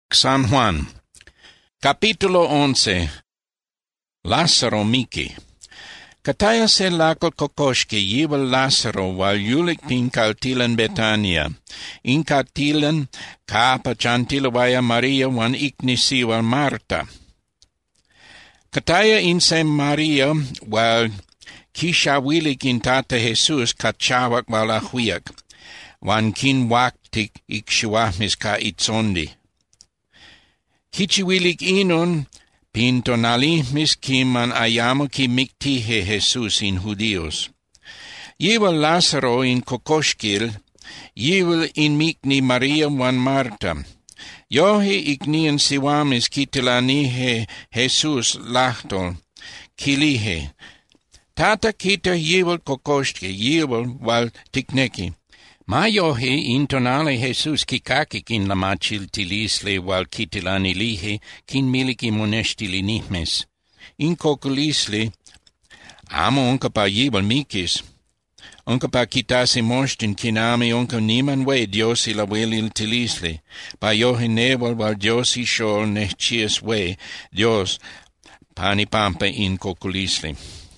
San Juan. Capítulo 11. Lázaro Miki. Kataya se lako kokoshki yivel Lázaro wal yulik pin kaltilan Betania. In kaltilan kapa chantilawaya Maria wan iknisi wal Marta. Kataya in se Maria wal kishawilik in tata Jesus kachawak wal ahuyak. Wan kin waktik ikshuahmis ka itzondi. Kichiwilik inon, pintonalihmis kiman ayamo ki miktihe Jesus in Judios. Yivel Lázaro in kokoshkil, yivel in mikni Maria wan Marta. Yohi iknian siwamis kitilanihe Jesus lahtol, kilihe. Tata kita yivel kokoshki, yivel wal tikneki. Mayohi intonale Jesus kikakik in lamachil tilisle wal kitilanilihe kin miliki moneshtilinihmes. In kokulisle, amo onka pa yivel mikis. Onka pa kitasi moshtin kinami onka niman we Diosi la welil tilisle. Pa yohi neval wal Diosi shol nechchies we Dios pani pampa in kokulisle.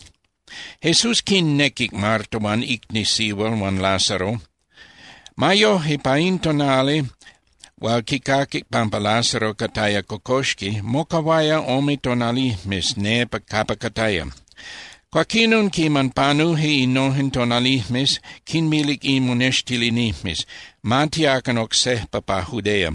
Jesus kin nekik Marta wan iknisiwal wan Lázaro. Mayohi paintonale, wal kikakik pampa Lázaro kataya kokoshki, mokawaya omitonalihmis nepa kapa kataya. Kwakinun kiman panuhi inohin tonalihmis, kinmilik imuneshtilinihmis, matiakan oksehpa pa Judea.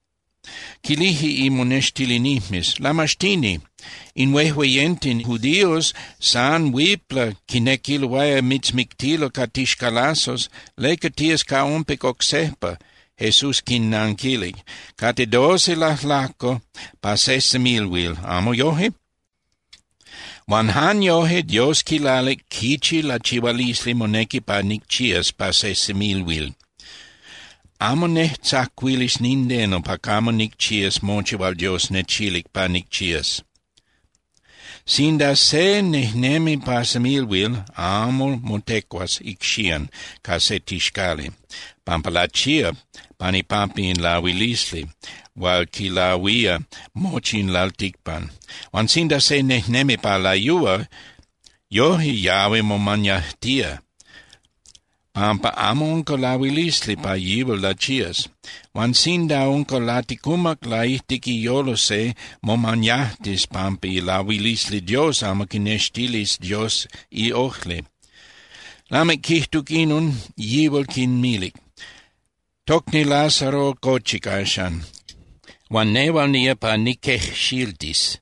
Kilihi imuneshtilinihmis, lamashtini, in wehweyentin Judios, san wipla kinekilwaya mitzmiktilo katishkalasos, lekatias ka ompik oksehpa, Jesus kinnankilik, kate 12 lahlako, pa 6,000 amo yohe? Wanhan yohe Dios kilalik kichi la chivalisli moneki pa nikchias pa 6,000. Amo nehtzaquilis nindeno pa kamo nikchias mochi wal Dios nechilik pa nikchias. Sinda se nehnemi pa 6,000, amo motekwas ikshian ka se tishkali. Pampalachia pani pampi in lawilisli, wal kilawia mochin laltikpan. Wan sinda se nehnemi pa layua, yohi yawe momanyahtia. Pampa amo onko lawilisli pa yivel lachias. Wan sinda onko latikumak laitiki yolose momanyahtis pampi lawilisli Dios amo kineshtilis Dios I ochle. Lamek kihtuk inun yivel kin milik. Tokni Lázaro kochikashan. Wan neval nia pa nikeh shiltis.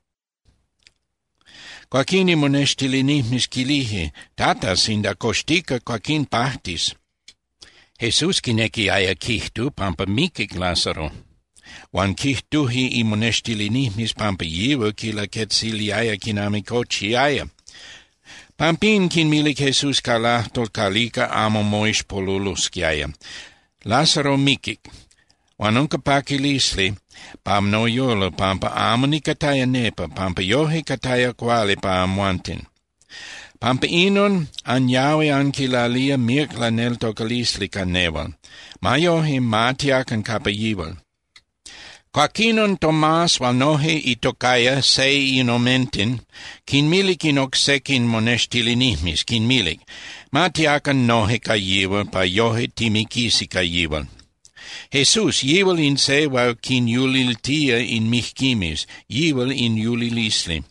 Quaquini moneshtilinihmis kilihi, tata sinda kostika quaquin pahtis. Jesus kineki aya kihtu pampa mikik Lázaro. Wan kihtuhi I moneshtilinihmis pampa yivu kila ketsili aya kinami kochi aya. Pampin kin milik Jesus kalahtol kalika amo moish poluluski aya. Lázaro mikik. Wan onka pakilisli, pam no yolo pampa amoni kataya nepa, pampa yohe kataya kwale pa amuantin. Pampa inon an yawe an kilalia mirkla nel tokalisli kaneval. Mayohe matiakan kapa yival. Quaquinon Tomas wal nohe itokaya sei inomentin, kin milik inoksekin moneshtilinihmis, kin milik. Matiakan nohe ka yival, pa yohe timikisi ka yival. Jesus yivel in se wal kin yuliltia in mihkimis, yivel in yulilisli.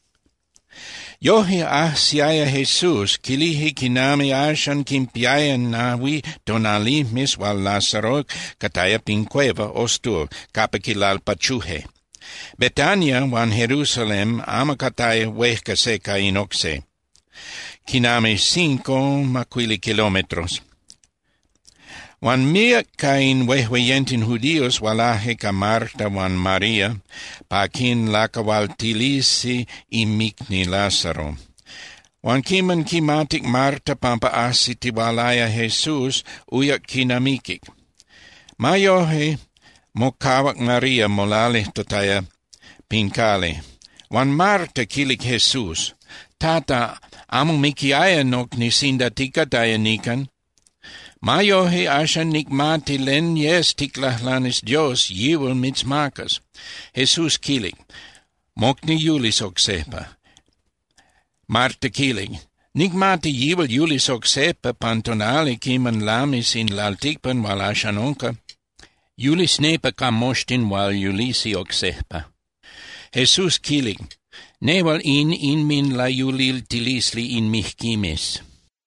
Yohi siaya Jesus, kilihi kinami ashan kimpiaya nawi tonalihmis wal Lázaro kataya pincueva ostur, kapakilal pachuhe. Betania wan Jerusalem ama kataya wehka seka inokse. Kinami 5 kilometros. Wan miak kain wehweyentin Judios walahe ka Marta wan Maria, pa kin lakawal tilisi imikni Lázaro. Wan kiman kimatik Marta pampa asiti walaya Jesus uyak kinamikik. Mayohe mokawak Maria molale totaya pinkale. Wan Marta kilik Jesus, tata amo mikiaya nok ni sinda tikataya nikan. Mayohe ashan nikmati len yes tiklahlanis Dios yivel mitzmakas. Jesus kilig. Mokni Julis oksepa. Marta kilig. Nikmati yivel Julis oksepa pantonali kiman lamis in laltikpan wal ashan onka. Julis nepa kamoshtin wal Julisi oksepa. Jesus kilig. Neval in min la Julil tilisli in mihkimis.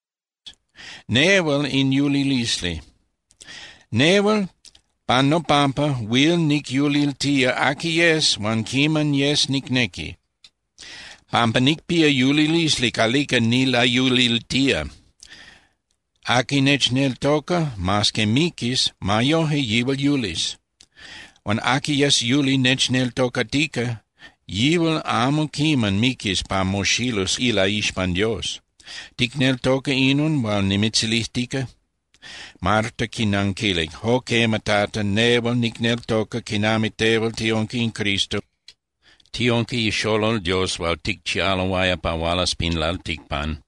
Neval in Julilisli. Neval panno pampa will nik Julil tia aki yes wan kiman yes nik neki. Pampa nik pia Julilisli kalika ni la Julil tia. Aki nech nel toka maske mikis mayohe yivel Julis. Wan aki yes Juli nech nel toka tika yivel amo kiman mikis pa moshilus ila ishpan Dios. Tiknel toka inun wal nimitzilistika. Marta kinankilig. Hoke matata nevel niknel toka kinami tevel tionki in Cristo. Tionki isholol Dios wal tikchialawaya pa walas pinlal tikpan.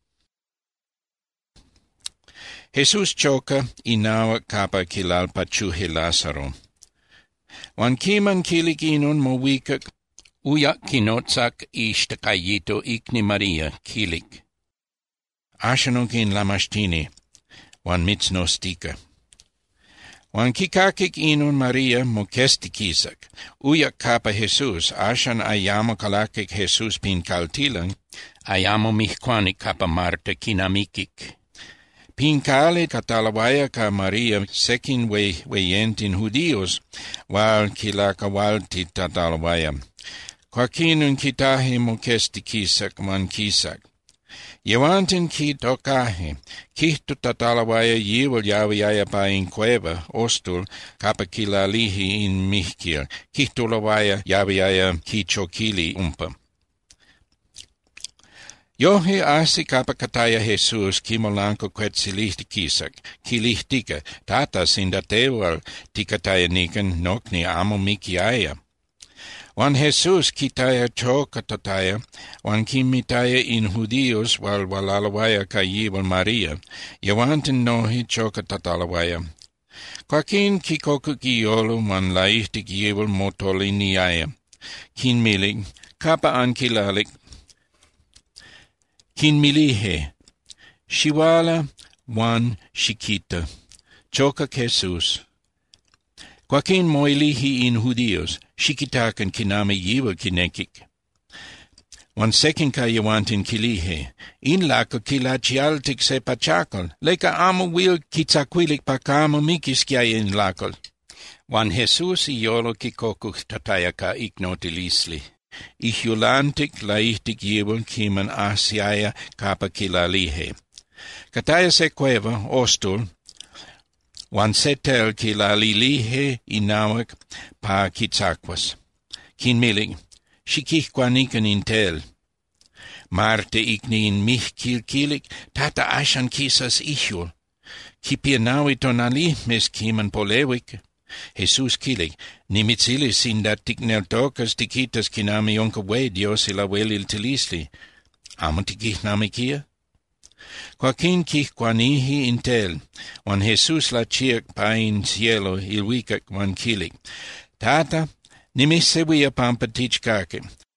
Jesus choka inawa kapa kilal pachuhe Lazaro. Wan kiman kilig inun mowikak uyak kinotsak ishtakayito ikni Maria kilig. Ashanonkin lamashtini, wan mitznostika. Wan kikakik inun Maria mokestikisak, uyak kapa Jesus, ashan ayamo kalakik Jesus pin kaltilang, ayamo mihkwanik kapa Marta kinamikik. Pin kale katalawaya ka Maria sekin weyentin Judios, wal kilakawalti tatalawaya. Kwakinun kitahe mokestikisak man kisak. Yewantin ki tokahe, kihtu tatalawaya yivel yaviaya pa in cueva, ostul, kapa kilalihi in mihkil, kihtu lawaya yaviaya ki chokili umpa. Yohe asi kapa kataya Jesus kimolanko kwetsilihtikisak, kilihtika, tata sindatewal tikataya nikan nokni amo mikiaya. Wan Jesus kitaya choka tataya, wan kimitaya in Judios wal walalawaya ka yivel Maria, yawantin nohi choka tatalawaya. Kwakin kikoku kiyolo man laihtik yivel motoli niaya, kin milig, kapa ankilalik, kin milihe, shiwala wan shikita, choka Jesus. Kwakin moilihi in Judios, shikitakan kinami yivel kinekik. Wan sekin ka yawantin kilihe, in lako kilachialtik se pachakol, leka amo wil kitzakwilik pakamo mikis kya in lakol. Wan Jesus iolo kikokuh tataya ka ignotilisli. Ihulantik laihtik yivel kiman asiaya kapa kilalihe. Kataya se cueva, ostul, wan setel kilalilihe inawak pa kitzakwas. Kin milig, shikihkwanikan intel. Marte ikni in mihkilkilik, tata ashan kisas ihul. Kipirnawi tonali mes kiman polewik. Jesus kilig, nimitzilis indat tikneltokas tikitas kinami onkawe Dios ila welil tilisli. Amo tikihnami kia? Kwakin kihkwanihi intel, wan Jesus la chiak pa in cielo ilwikak wan kilig. Tata, nimisewia pampa tichkake.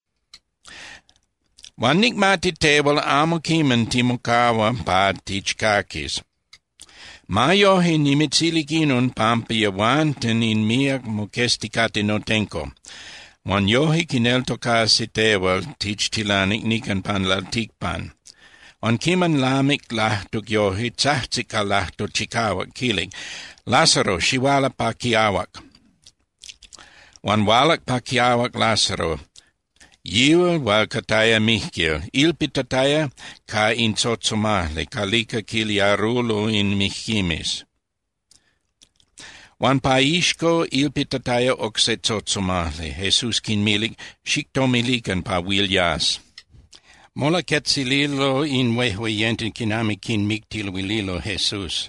Wan nikmati tebol amo kiman timokawa pa tichkakis. Mayohe nimitzilikinun pampa yawanten in miak mokestikate notenko. Wan yohe kineltokasi tebol tichtilanik nikan pan laltikpan. Wan kiman lamik lahtuk yohe tzahtsika lahto chikawak kilig. Lazaro shiwala pa kiawak. Wan walak pa kiawak Lazaro. Yivel wal kataya mihkil, ilpitataya ka in tzotzomale, kalika kiliarulo in mihkimis. Wan paishko ilpitataya okse tzotzomale, Jesus kinmilik, shiktomilikan pa wilyas. Mola ketsililo in wehweyenten kinami kinmiktil wililo Jesus.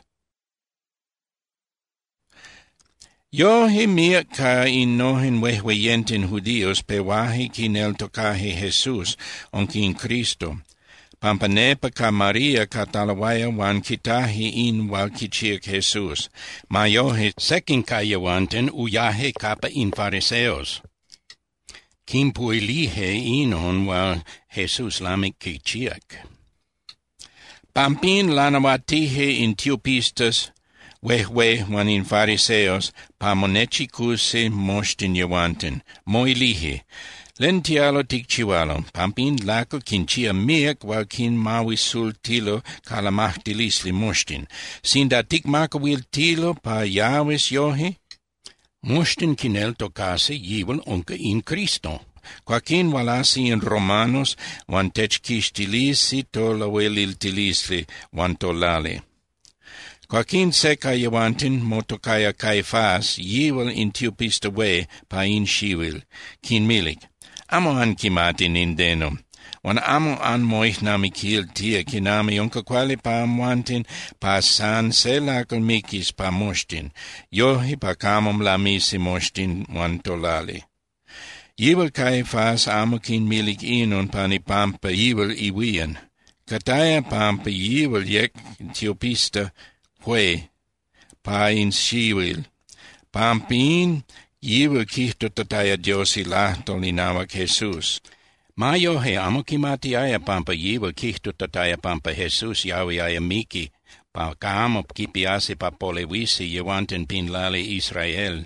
Yohe miak ka in nohen wehweyenten Judios pewahi kineltokahe Jesus onki in Cristo. pampa nepa ka Maria katalawaya wan kitahi in wal kichiak Jesus. Mayohe sekin kayawanten uyahe kapa in fariseos. Kimpuilihe inon wal Jesus lamik kichiak. Pampin lanawatihe in tiopistas wehwe wan in fariseos pamonechikuse moshtin yawanten. Moilihe. Lentialo tikchiwalo, pampin lako kinchia miak wal kin mawi sul tilo kalamahtilisli moshtin. Sinda tikmaka wil tilo pa yawes yohe, moshtin kinel tokase yiwal onka in Cristo. Quakin walasi in Romanos wan techkistilisi tolaweliltilisli wan tolale. Quakin seka yawantin motokaya Caifás yiwal in tiopista we pa in shiwil, kin milik. Amo an kimatin indeno, wan amo an moihnami kiel tia kinami onka quale pa amuantin pa san selakal mikis pa moshtin, yohi pa kamom lamisi moshtin wan tolali. Yiwal Caifás amo kin milik inon pani pampa yiwal iwian, kataya pampa yiwal yek tiopista hue, pa in shiwil, pampin yiwal kihto tataya Diosi lahtol inawak Jesus. Mayohe amo kimati aya pampa yiwal kihto tataya pampa Jesus yawi aya miki, pa kaamo kipiasi pa polewisi yewanten pinlali Israel.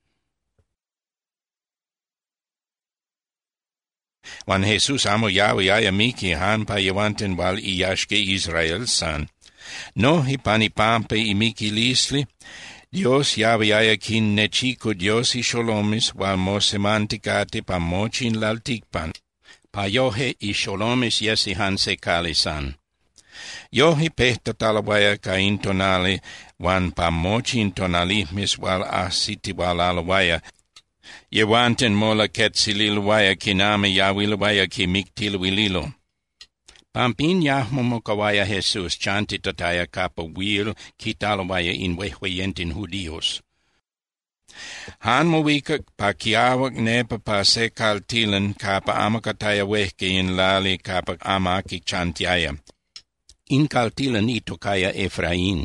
Wan Jesus amo yawi aya miki han pa yewanten wal iyashke Israel san. No hipani pampa imiki lisli, Dios yawi aya kin nechiko Dios i sholomis wal mosemantikate pa mochin laltikpan. Pa yohe i sholomis yesi han sekali san. Yohe pehta talawaya ka intonale wan pa mochin tonalismis wal asiti wal alawaya. Yewanten mola ketsililwaya kiname yawilwaya ki miktilwililo. Pampin yahmomokawaya Jesus chanti tataya kapa wil kitalawaya in wehweyentin Judios. Han mowika pa kiawak nepa pa sekal tilan kapa amakataya wehke in lali kapa amaki chantiaya. In kaltilan ito kaya Efrain.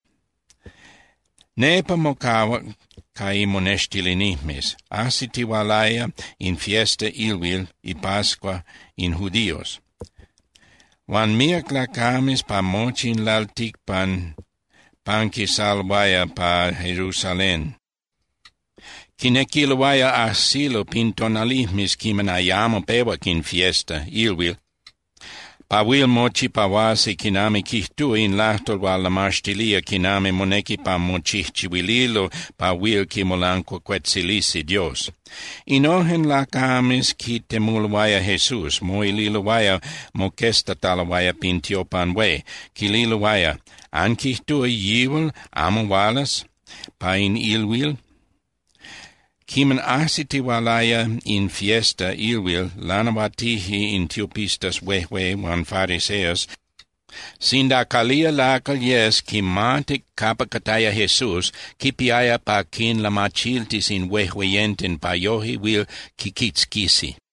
Nepa mokawak kai monestilinihmes, asitiwalaya in fiesta ilwil y Pascua in Judios. Wan miak lakamis pa mochin laltikpan panki salwaya pa Jerusalén. Kinekilwaya asilo pintonalismis kimen ayamo pewakin fiesta ilwil. Pa wil mochi pa wasi kiname kihtu in lahtol wala marstilia kiname moneki pa mochihchiwililo pa wil kimolanko kwetsilisi Dios. Inohen lakamis kitemulwaya Jesus, moililwaya mokesta talawaya pintiopan we, kililwaya, an kihtu yiwal amowalas, pa in ilwil, kimen asitiwalaya in fiesta ilwil lanawatihi in tiopistas wehwe wan fariseos, sinda kalia lakal yes kimatik kapakataya Jesus, kipiaya pa kin lamachiltis in wehweyenten pa yohi wil kikitskisi.